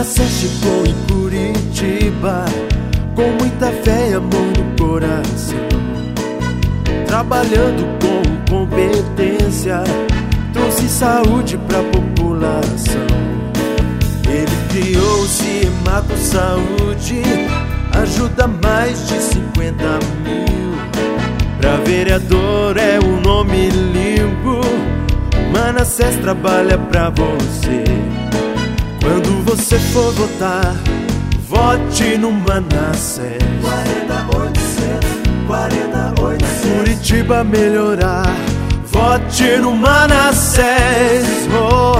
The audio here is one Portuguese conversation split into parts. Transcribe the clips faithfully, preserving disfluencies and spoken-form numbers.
Manassés chegou em Curitiba com muita fé e amor no coração, trabalhando com competência, trouxe saúde pra população. Ele criou o Ciemato Saúde, ajuda mais de cinquenta mil. Pra vereador é um nome limpo, Manassés trabalha pra você. Quando você for votar, vote no Manassés. Quarenta, oitocentos, quarenta, oitocentos. Curitiba melhorar, vote no Manassés. Oh.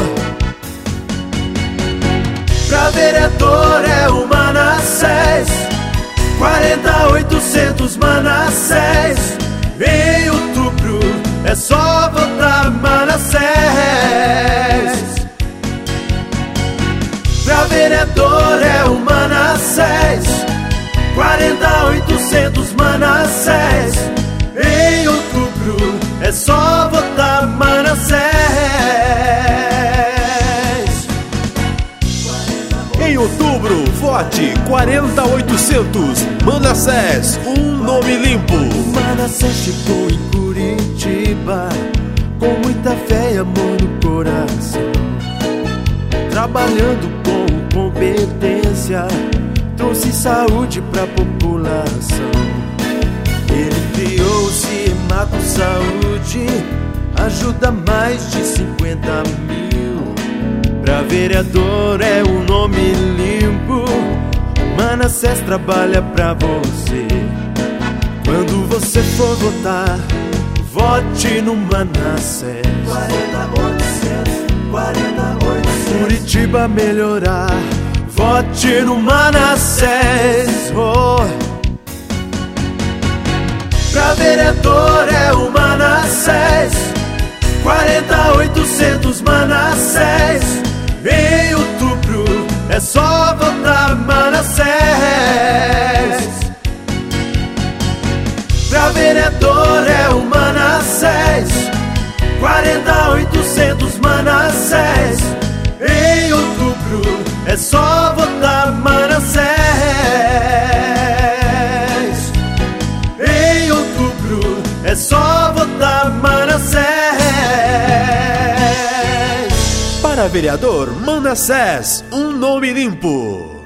Pra vereador é o Manassés, quarenta, oitocentos Manassés. Em outubro é só votar Manassés. Pra vereador é o Manassés, quarenta, oitocentos Manassés. Em outubro é só votar Manassés. Em outubro, vote quarenta, oitocentos Manassés, um nome limpo. Manassés chegou em Curitiba com muita fé e amor no coração, trabalhando com competência, trouxe saúde pra população. Ele criou o Ciemato Saúde, ajuda mais de cinquenta mil. Pra vereador é um nome limpo, Manassés trabalha pra você. Quando você for votar, vote no Manassés. Quarenta, oitocentos, quarenta, oitocentos. Curitiba melhorar, vote no Manassés. Oh. Pra vereador é o Manassés, quarenta, oitocentos Manassés. Em outubro é só votar Manassés. Pra vereador é o Manassés, quarenta, oitocentos Manassés. Em outubro é só votar Manassés. Em outubro é só votar Manassés. Para vereador, Manassés, um nome limpo.